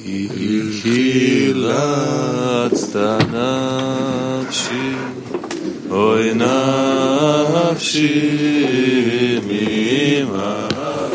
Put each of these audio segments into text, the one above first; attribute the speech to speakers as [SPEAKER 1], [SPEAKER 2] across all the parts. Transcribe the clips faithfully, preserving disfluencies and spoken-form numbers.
[SPEAKER 1] חילצת נפשי, אוי נפשי ממוות.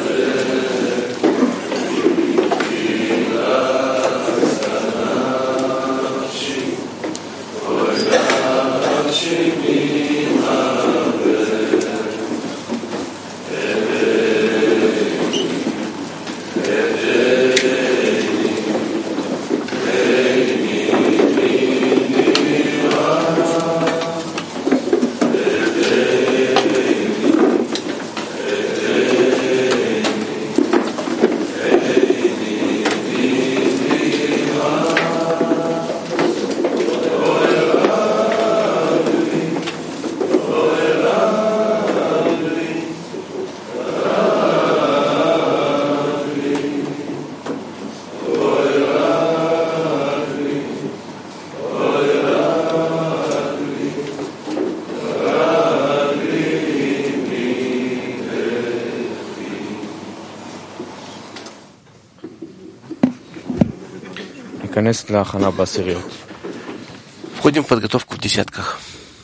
[SPEAKER 2] Входим в подготовку в десятках.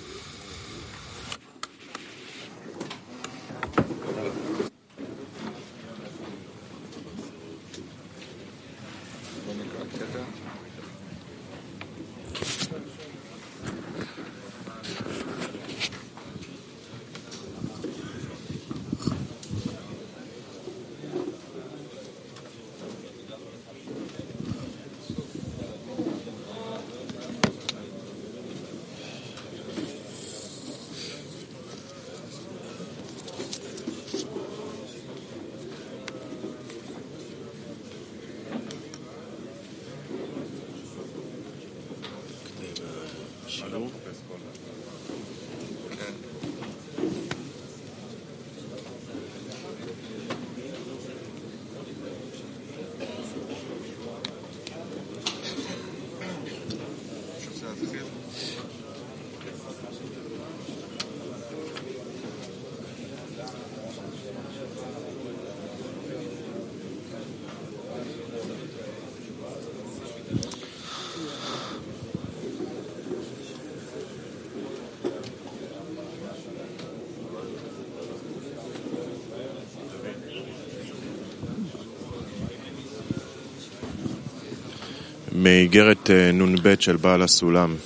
[SPEAKER 1] מאיגרת נ"ב של בעל הסולם.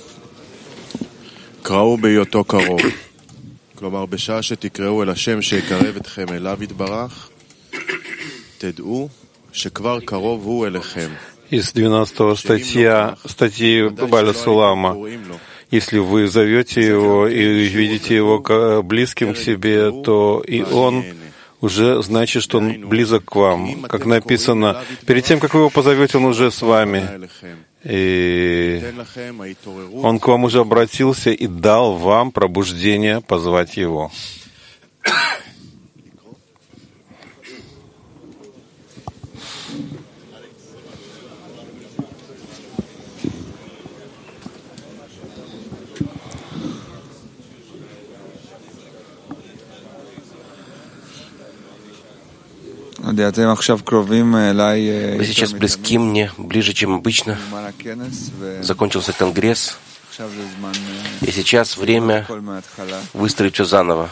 [SPEAKER 1] קראו בהיותו קרוב. כלומר, בשעה שתקראו אל השם שיקרב אתכם אליו יתברך, תדעו שכבר קרוב הוא אליכם.
[SPEAKER 3] Из двенадцатой статья, статьи Баля Сулама. Если вы зовете его и видите его близким к себе, то и он уже значит, что он близок к вам. Как написано, перед тем, как вы его позовете, он уже с вами. И он к вам уже обратился и дал вам пробуждение позвать его.
[SPEAKER 2] Вы сейчас близки мне, ближе, чем обычно. Закончился конгресс. И сейчас время выстроить все заново.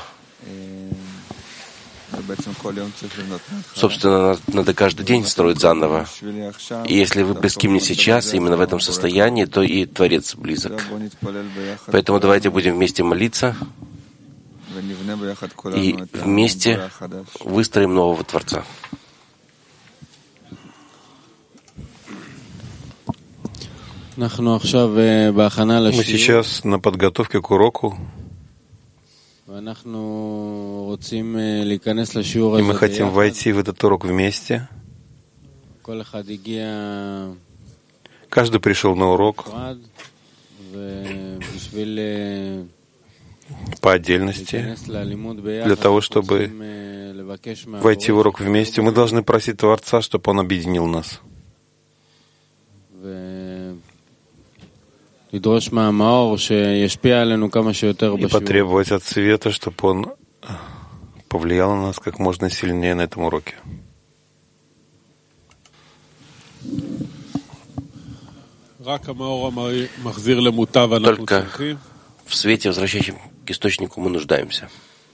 [SPEAKER 2] Собственно, надо каждый день строить заново. И если вы близки мне сейчас, именно в этом состоянии, то и Творец близок. Поэтому давайте будем вместе молиться и вместе выстроим нового Творца.
[SPEAKER 3] Мы сейчас на подготовке к уроку, и мы хотим войти в этот урок вместе. Каждый пришел на урок по отдельности, для того, чтобы войти в урок вместе. Мы должны просить Творца, чтобы Он объединил нас. И потребовать от света, чтобы он повлиял на нас как можно сильнее на этом уроке.
[SPEAKER 2] Только в свете, возвращающем к источнику, мы нуждаемся.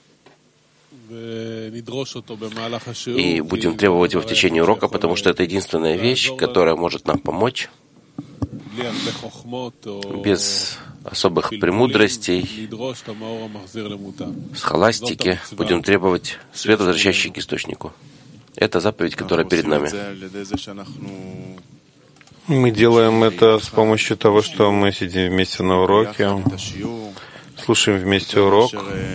[SPEAKER 2] И будем требовать его в течение урока, потому что это единственная вещь, которая может нам помочь без особых премудростей, с холастики. Будем требовать света, возвращающий к источнику. Это заповедь, которая перед нами.
[SPEAKER 3] Мы делаем это с помощью того, что мы сидим вместе на уроке, слушаем вместе урок,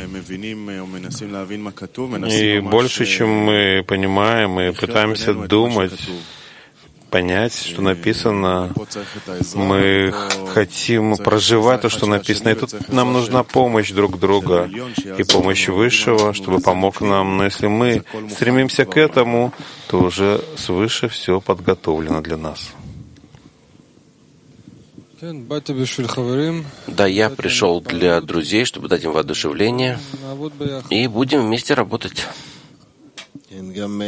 [SPEAKER 3] и больше, чем мы понимаем, мы пытаемся думать, понять, что написано. Мы хотим проживать то, что написано. И тут нам нужна помощь друг друга и помощь Высшего, чтобы помог нам. Но если мы стремимся к этому, то уже свыше все подготовлено для нас.
[SPEAKER 2] Да, я пришел для друзей, чтобы дать им воодушевление, и будем вместе работать.
[SPEAKER 3] И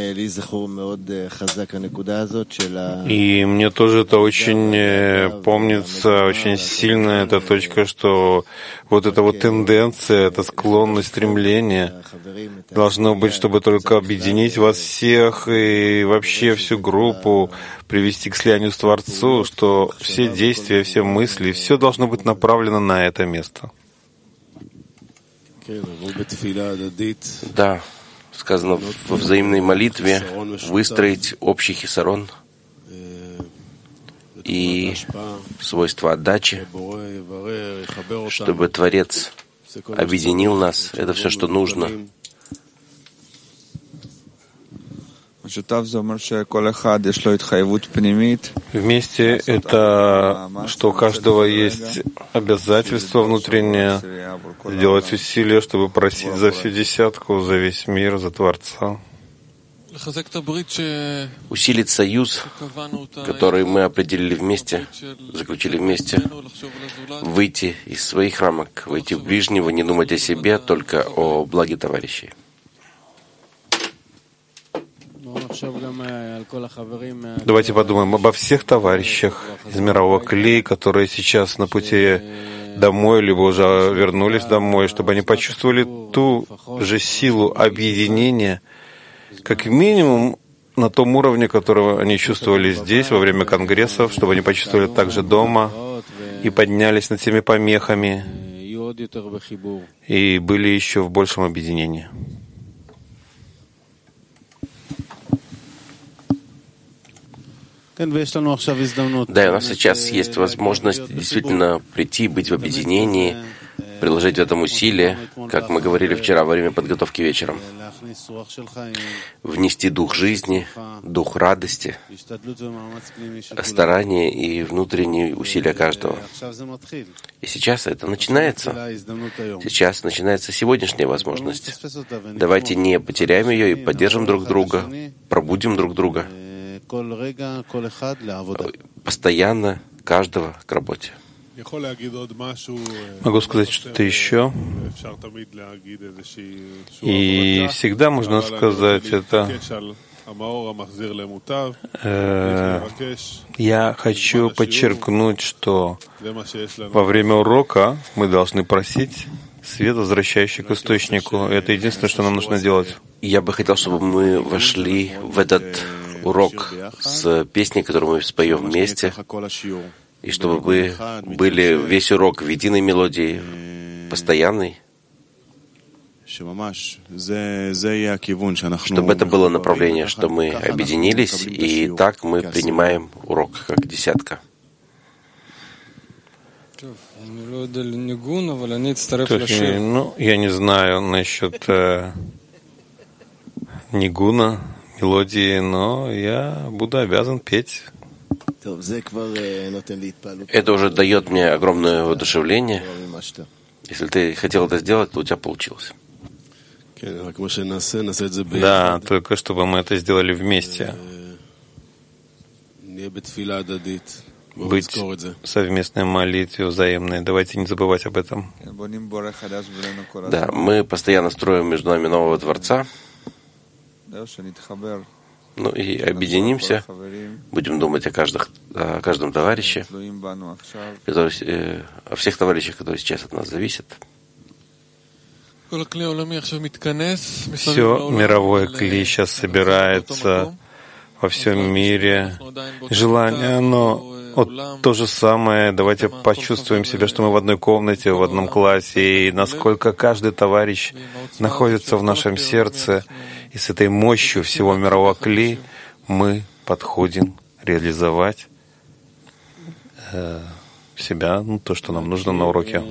[SPEAKER 3] мне тоже это очень помнится, очень сильно эта точка, что вот эта вот тенденция, эта склонность, стремление должно быть, чтобы только объединить вас всех и вообще всю группу, привести к слиянию с Творцу, что все действия, все мысли, все должно быть направлено на это место.
[SPEAKER 2] Да. Сказано во взаимной молитве выстроить общий хисарон и свойства отдачи, чтобы Творец объединил нас. Это все, что нужно.
[SPEAKER 3] Вместе — это что у каждого есть обязательство внутреннее сделать усилия, чтобы просить за всю десятку, за весь мир, за Творца.
[SPEAKER 2] Усилить союз, который мы определили вместе, заключили вместе, выйти из своих рамок, выйти в ближнего, не думать о себе, только о благе товарищей.
[SPEAKER 3] Давайте подумаем обо всех товарищах из мирового клея, которые сейчас на пути домой, либо уже вернулись домой, чтобы они почувствовали ту же силу объединения, как минимум на том уровне, которого они чувствовали здесь во время конгрессов, чтобы они почувствовали также дома и поднялись над всеми помехами и были еще в большем объединении.
[SPEAKER 2] Да, и у нас сейчас есть возможность действительно прийти, быть в объединении, приложить в этом усилия, как мы говорили вчера во время подготовки вечером, внести дух жизни, дух радости, старания и внутренние усилия каждого. И сейчас это начинается. Сейчас начинается сегодняшняя возможность. Давайте не потеряем ее и поддержим друг друга, пробудим друг друга. Постоянно каждого к работе.
[SPEAKER 3] Могу сказать что-то еще. И всегда можно сказать это. Э, я хочу подчеркнуть, что во время урока мы должны просить свет, возвращающий к источнику. Это единственное, что нам нужно делать.
[SPEAKER 2] Я бы хотел, чтобы мы вошли в этот урок с песней, которую мы споем вместе, и чтобы вы были весь урок в единой мелодии, постоянной, чтобы это было направление, что мы объединились, и так мы принимаем урок как десятка.
[SPEAKER 3] Ну, я не знаю насчет э, нигуна, мелодии, но я буду обязан петь.
[SPEAKER 2] Это уже дает мне огромное воодушевление. Если ты хотел это сделать, то у тебя получилось.
[SPEAKER 3] Да, только чтобы мы это сделали вместе. Быть в совместной молитве взаимной. Давайте не забывать об этом.
[SPEAKER 2] Да, мы постоянно строим между нами нового Творца, Ну и объединимся, будем думать о, каждых, о каждом товарище, который, э, о всех товарищах, которые сейчас от нас зависят.
[SPEAKER 3] Все мировое кли сейчас собирается во всем мире. Желание, оно вот то же самое. Давайте почувствуем себя, что мы в одной комнате, в одном классе, и насколько каждый товарищ находится в нашем сердце. И с этой мощью всего мирового кли мы подходим реализовать э, себя, ну, то, что нам нужно на уроке.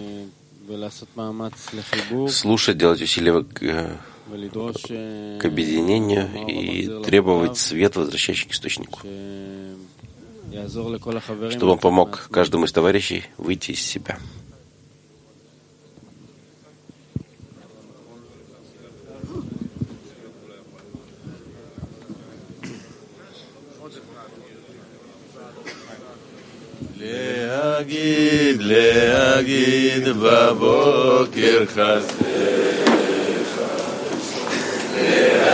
[SPEAKER 2] Слушать, делать усилия к, к объединению и требовать свет, возвращающий к источнику, чтобы он помог каждому из товарищей выйти из себя.
[SPEAKER 1] להגיד, להגיד בבוקר חסדך